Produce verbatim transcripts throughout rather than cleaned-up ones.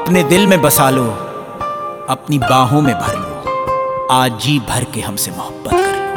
अपने दिल में बसा लो, अपनी बाहों में भर लो, आज जी भर के हमसे मोहब्बत कर लो।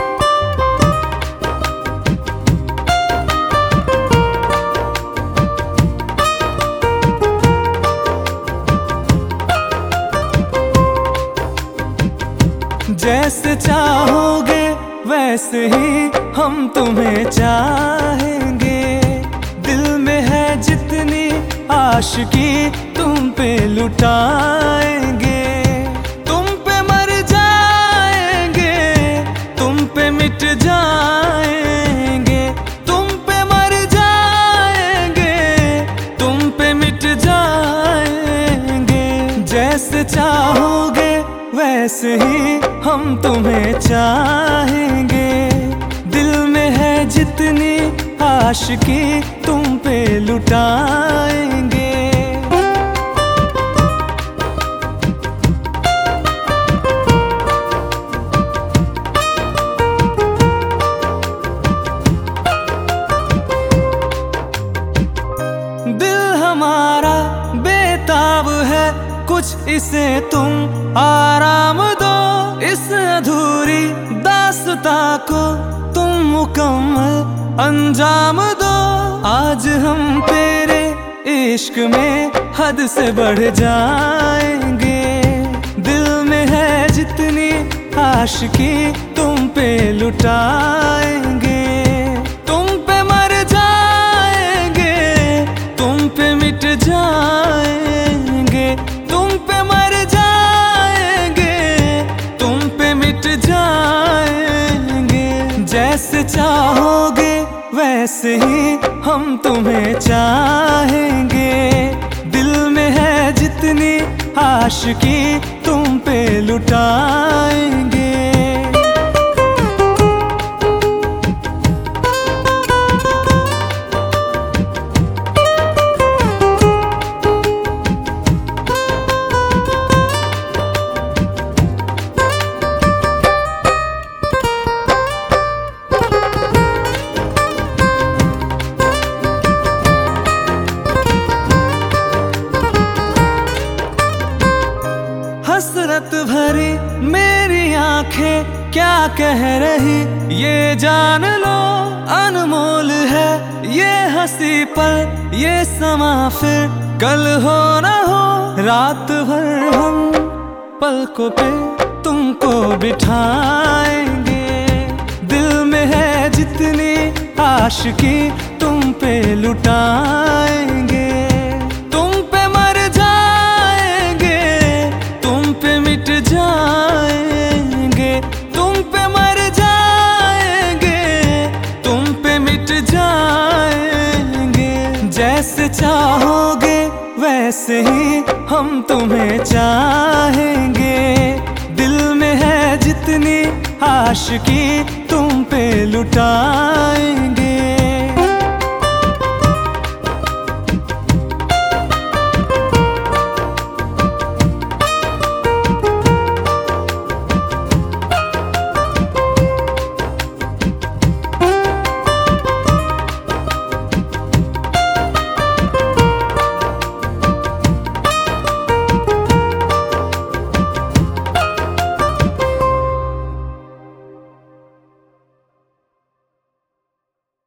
जैसे चाहोगे वैसे ही हम तुम्हें चाहेंगे, दिल में है जितनी आशिकी तुम पे लुटाएंगे। तुम पे मर जाएंगे, तुम पे मिट जाएंगे, तुम पे मर जाएंगे, तुम पे मिट जाएंगे। जैसे चाहोगे वैसे ही हम तुम्हें चाहेंगे, दिल में है जितनी आशिकी तुम पे लुटाएंगे। दिल हमारा बेताब है, कुछ इसे तुम आराम दो, इस अधूरी दास्तां को तुम मुकम्मल अंजाम दो। आज हम तेरे इश्क में हद से बढ़ जाएंगे, दिल में है जितनी आशिकी तुम पे लुटाएंगे। तुम पे मर जाएंगे, तुम पे मिट जाएंगे, तुम पे मर जाएंगे, तुम पे मिट जाएंगे। जैसे चाहोगे वैसे ही हम तुम्हें चाहेंगे, दिल में है जितनी आशिकी तुम पे लुटाएंगे। हसरत भरी मेरी आंखें क्या कह रही ये जान लो, अनमोल है ये हंसी पल ये समा, फिर कल हो ना हो। रात भर हम पलकों पे तुमको बिठाएंगे, दिल में है जितनी आशिकी तुम पे लुटाएंगे। तुम पे मर जाएंगे, तुम पे मिट जाएंगे, तुम पे मर जाएंगे, तुम पे मिट जाएंगे। जैसे चाहोगे वैसे ही हम तुम्हें चाहेंगे, दिल में है जितनी आशिकी तुम पे लुटाएंगे।